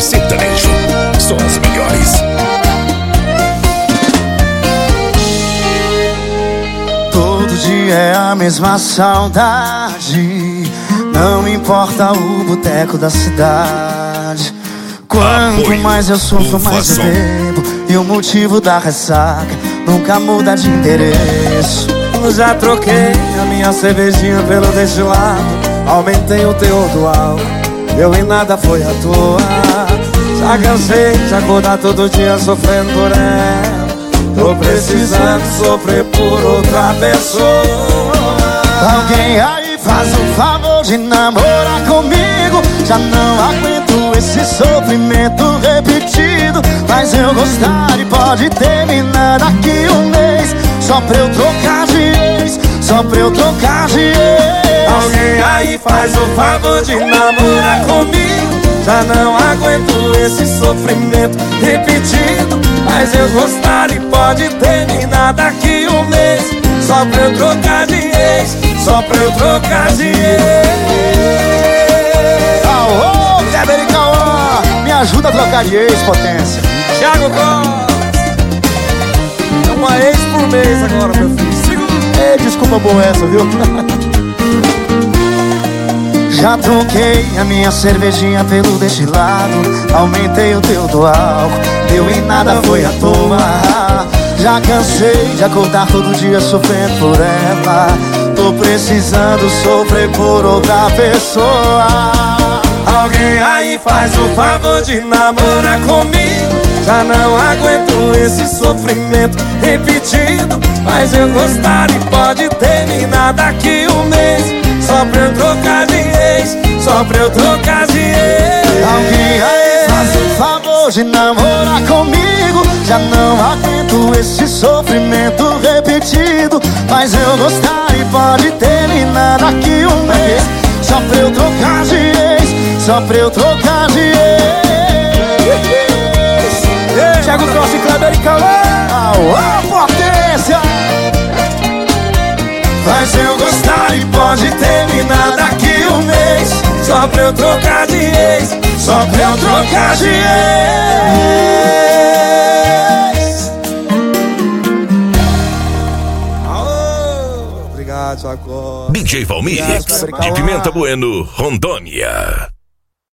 sertanejo. Só as melhores. Todo dia é a mesma saudade. Não importa o boteco da cidade. Quanto mais eu sofro, mais eu bebo. E o motivo da ressaca nunca muda de endereço. Eu já troquei a minha cervejinha pelo destilado. Aumentei o teor do álcool, eu em nada foi à toa. Já cansei de acordar todo dia sofrendo por ela. Tô precisando sofrer por outra pessoa. Alguém aí faz o favor de namorar comigo. Já não aguento esse sofrimento repetido. Mas eu gostaria e pode terminar daqui um mês. Só pra eu trocar de ex, só pra eu trocar de ex. Alguém aí faz o favor de namorar comigo. Já não aguento esse sofrimento repetido. Mas eu gostaria e pode terminar daqui um mês. Só pra eu trocar de ex, só pra eu trocar de ex. Aô, Kleber e Cauã, me ajuda a trocar de ex, potência. Thiago Costa, é uma ex por mês agora, meu filho. Ei, desculpa boa essa, viu? Já troquei a minha cervejinha pelo destilado. Aumentei o teu do álcool, deu em nada foi à toa. Já cansei de acordar todo dia sofrendo por ela. Tô precisando sofrer por outra pessoa. Alguém aí faz o favor de namorar comigo. Já não aguento esse sofrimento repetido. Mas eu gostaria e pode terminar daqui um mês. Só pra eu trocar de ex, só pra eu trocar de ex. Alguém aí faz o favor de namorar comigo. Já não aguento esse sofrimento repetido. Mas eu gostaria e pode terminar daqui um mês. Só pra eu trocar de ex, só pra eu trocar de ex. Thiago Costa e Kleber e Cauã. Aô, potência! Mas eu gostaria e pode terminar daqui um mês. Só pra eu trocar de ex, só pra eu trocar de ex. Obrigado, Thiago Costa. DJ Valmir, de Pimenta Bueno, Rondônia.